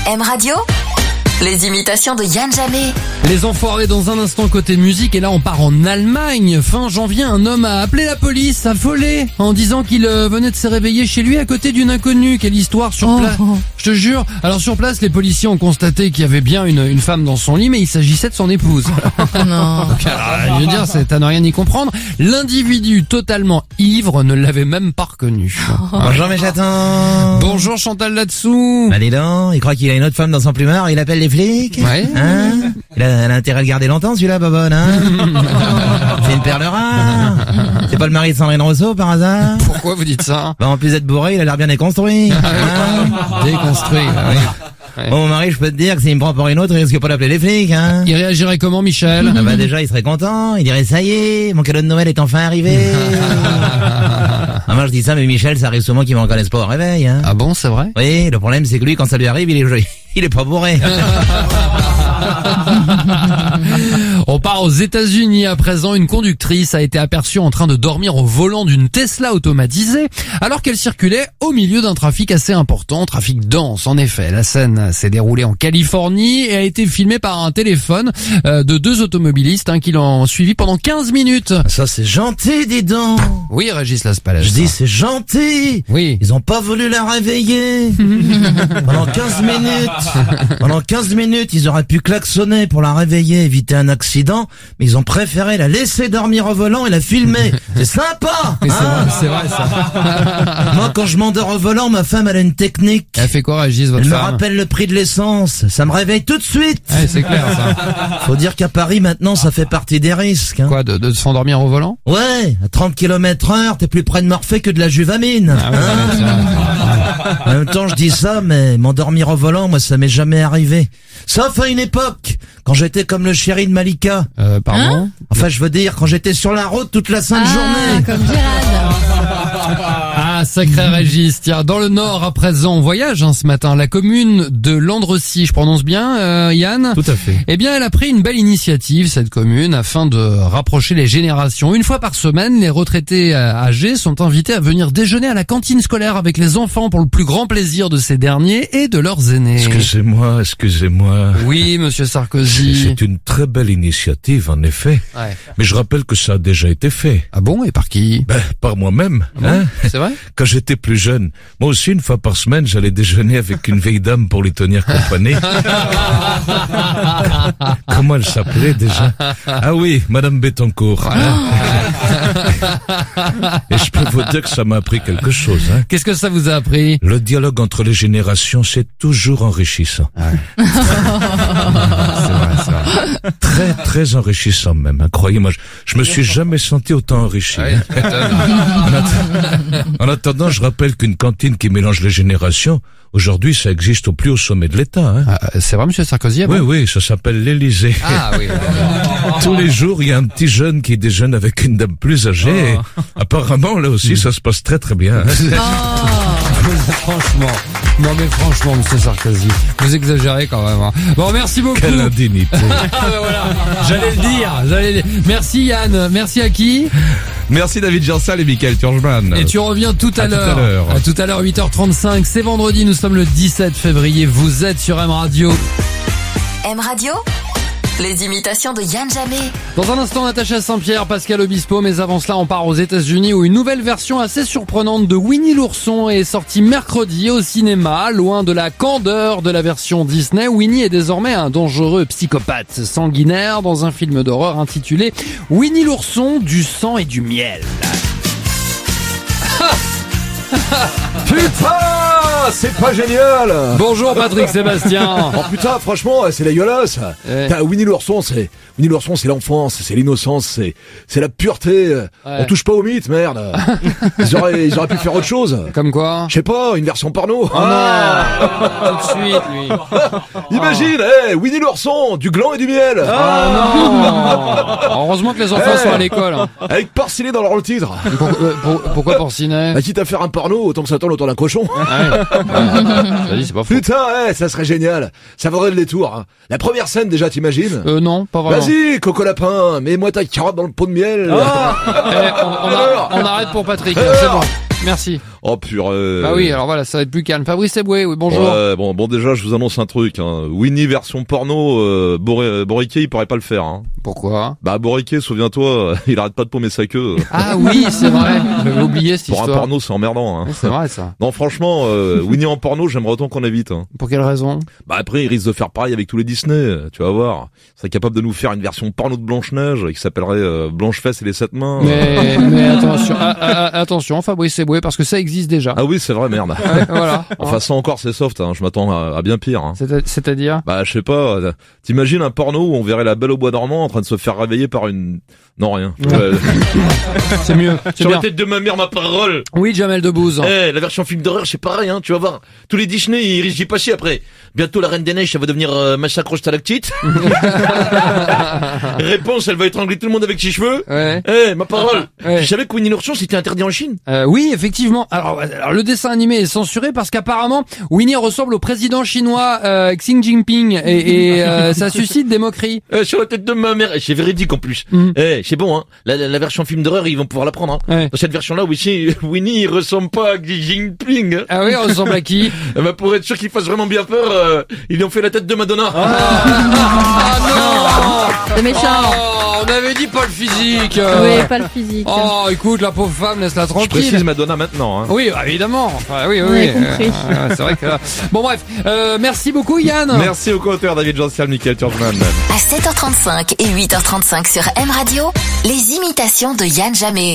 M Radio, les imitations de Yann Jamé. Les enfoirés dans un instant côté musique, et là on part en Allemagne. Fin janvier, un homme a appelé la police, affolé, en disant qu'il venait de se réveiller chez lui à côté d'une inconnue. Quelle histoire sur place. Je te jure. Alors sur place, les policiers ont constaté qu'il y avait bien une femme dans son lit, mais il s'agissait de son épouse. Non. Donc, je veux dire, c'est à ne rien y comprendre. L'individu totalement ivre ne l'avait même pas reconnu. Bonjour mes chatons. Bonjour Chantal là-dessous. Bah dis donc, il croit qu'il a une autre femme dans son plumard, il appelle les flics. Ouais. Hein, il a intérêt à le garder longtemps celui-là, Bobonne, hein. C'est une perle rare. C'est pas le mari de Sandrine Rousseau par hasard? Pourquoi vous dites ça? Bah en plus d'être bourré, il a l'air bien déconstruit. Hein. Déconstruit. Oui. Ouais. Bon, mon mari, je peux te dire que s'il me prend pour une autre, il risque pas d'appeler les flics, hein. Il réagirait comment, Michel? Ah bah déjà, il serait content, il dirait ça y est, mon cadeau de Noël est enfin arrivé. Ah, moi je dis ça, mais Michel, ça arrive souvent qu'il m'en connaisse pas au réveil, hein. Ah bon, c'est vrai? Oui, le problème c'est que lui, quand ça lui arrive, il est pas bourré. On part aux États-Unis à présent. Une conductrice a été aperçue en train de dormir au volant d'une Tesla automatisée alors qu'elle circulait au milieu d'un trafic assez important, trafic dense en effet. La scène s'est déroulée en Californie et a été filmée par un téléphone de deux automobilistes qui l'ont suivi pendant 15 minutes. Ça c'est gentil, dis donc. Oui, Régis Laspalès. Je dis c'est gentil. Oui. Ils ont pas voulu la réveiller. Pendant 15 minutes. Pendant 15 minutes, ils auraient pu klaxonner pour la réveiller, éviter un accident, mais ils ont préféré la laisser dormir au volant et la filmer. C'est sympa, Oui, hein. c'est vrai ça. Moi, quand je m'endors au volant, ma femme, elle a une technique. Elle fait quoi, Régis, votre Elle me femme? rappelle le prix de l'essence. Ça me réveille tout de suite. Ouais, c'est clair ça. Faut dire qu'à Paris, maintenant, ça fait partie des risques, hein. Quoi, de s'endormir au volant? Ouais, à 30 km/h, t'es plus près de Morphée que de la Juvamine. Ah ouais, c'est vrai. En même temps, je dis ça, mais m'endormir au volant, moi, ça m'est jamais arrivé. Sauf à une époque, quand j'étais comme le chéri de Malika. Pardon? Enfin, je veux dire, quand j'étais sur la route toute la sainte journée. Comme Gérald. Ah, sacré Régis. Tiens, dans le Nord, à présent, on voyage ce matin. La commune de Landrecy, je prononce bien, Yann? Tout à fait. Eh bien, elle a pris une belle initiative, cette commune, afin de rapprocher les générations. Une fois par semaine, les retraités âgés sont invités à venir déjeuner à la cantine scolaire avec les enfants pour le plus grand plaisir de ces derniers et de leurs aînés. Excusez-moi. Oui, monsieur Sarkozy. C'est une très belle initiative, en effet. Ouais. Mais je rappelle que ça a déjà été fait. Ah bon? Et par qui? Par moi-même, hein. C'est vrai? Quand j'étais plus jeune, moi aussi, une fois par semaine, j'allais déjeuner avec une vieille dame pour lui tenir compagnie. Comment elle s'appelait déjà? Ah oui, Madame Bettencourt. Hein. Et je peux vous dire que ça m'a appris quelque chose, hein. Qu'est-ce que ça vous a appris? Le dialogue entre les générations, c'est toujours enrichissant. C'est vrai, c'est vrai. Très, très enrichissant même, hein. Croyez-moi, je me suis jamais senti autant enrichi. Ouais, tu m'étonnes. En attendant, je rappelle qu'une cantine qui mélange les générations, aujourd'hui, ça existe au plus haut sommet de l'État, hein. Ah, c'est vrai, monsieur Sarkozy? Ah bon? Oui, ça s'appelle l'Élysée. Ah oui. Tous les jours, il y a un petit jeune qui déjeune avec une dame plus âgée. Et apparemment, là aussi, ça se passe très très bien, hein. Franchement. Non mais franchement, monsieur Sarkozy, vous exagérez quand même, hein. Bon, merci beaucoup. Quelle indignité. Ah ben voilà, j'allais le dire. Merci Yann, merci à qui? Merci David Jansal et Michael Turgeman. Et tu reviens tout à l'heure. À tout à l'heure, 8h35, c'est vendredi, nous sommes le 17 février, vous êtes sur M Radio. M Radio, les imitations de Yann Jamé. Dans un instant, Natacha Saint-Pierre, Pascal Obispo, mais avant cela, on part aux États-Unis où une nouvelle version assez surprenante de Winnie l'ourson est sortie mercredi au cinéma. Loin de la candeur de la version Disney, Winnie est désormais un dangereux psychopathe sanguinaire dans un film d'horreur intitulé Winnie l'ourson, du sang et du miel. Putain, c'est pas génial. Bonjour Patrick Sébastien. Oh putain, franchement, c'est dégueulasse. T'as Winnie l'ourson, c'est l'enfance, c'est l'innocence, c'est la pureté. Ouais. On touche pas au mythe, merde. Ils auraient pu faire autre chose. Comme quoi? Je sais pas, une version porno. Oh non. Tout de suite, lui. Imagine, Winnie l'ourson, du gland et du miel. Ah non. Heureusement que les enfants sont à l'école. Avec porciné dans leur titre. Pourquoi porcinet? Bah, quitte à faire un porno, autant que ça tourne autour d'un cochon. T'as dit, c'est pas faux. Putain, ça serait génial. Ça vaudrait le détour, hein. La première scène déjà, t'imagines? Non, pas vraiment. Vas-y, Coco Lapin, mets-moi ta carotte dans le pot de miel. On arrête pour Patrick, c'est bon. Merci. Oh purée. Bah oui, alors voilà, ça va être plus calme. Fabrice Eboué, oui, bonjour. Ouais, bon, déjà, je vous annonce un truc. Hein. Winnie version porno, Boriquet, il pourrait pas le faire. Hein. Pourquoi? Bah Boriquet, souviens-toi, il arrête pas de paumer sa queue. Ah oui, c'est vrai. J'avais oublié cette Pour histoire. un porno, c'est emmerdant. Hein. C'est vrai ça. Non, franchement, Winnie en porno, j'aimerais autant qu'on évite. Hein. Pour quelle raison? Bah après, il risque de faire pareil avec tous les Disney. Tu vas voir. Il serait capable de nous faire une version porno de Blanche-Neige qui s'appellerait Blanche-Fesse et les 7 mains. Mais attention, attention, Fabrice Eboué, parce que ça existe déjà. Ah oui, c'est vrai, merde. Ouais, voilà. Enfin, ça encore, c'est soft. Hein. Je m'attends à bien pire. Hein. C'est-à-dire? Bah, je sais pas. T'imagines un porno où on verrait la Belle au bois dormant en train de se faire réveiller par une... Non, rien. C'est mieux. C'est Sur bien. la tête de ma mère, ma parole. Oui, Jamel Debbouze. La version film d'horreur, c'est pareil, hein, tu vas voir. Tous les Disney, ils risquent d'y passer après. Bientôt, la Reine des Neiges, ça va devenir Massacre aux stalactites. Réponse, elle va étrangler tout le monde avec ses cheveux. Ouais. Ma parole. Ouais. Tu savais que Winnie l'ourson, c'était interdit en Chine? Oui, effectivement. Alors, le dessin animé est censuré parce qu'apparemment, Winnie ressemble au président chinois Xi Jinping et ça suscite des moqueries. Sur la tête de ma mère. C'est véridique en plus. C'est bon, hein. La version film d'horreur, ils vont pouvoir la prendre. Hein. Ouais. Dans cette version-là, Winnie, il ressemble pas à Xi Jinping. Hein. Ah oui, il ressemble à qui? Pour être sûr qu'il fasse vraiment bien peur, ils lui ont fait la tête de Madonna. Ah non! C'est méchant. Oh, on avait dit pas le physique. Oui, pas le physique. Oh, écoute, la pauvre femme, laisse-la Je tranquille. précise Madonna maintenant. Hein. Oui, bah, évidemment. Enfin, oui. On a compris. C'est vrai que... Bon, bref. Merci beaucoup, Yann. Merci au co-auteur David Jean-Cial, Michael Turgeman. À 7h35 et 8h35 sur M Radio, les imitations de Yann Jamé.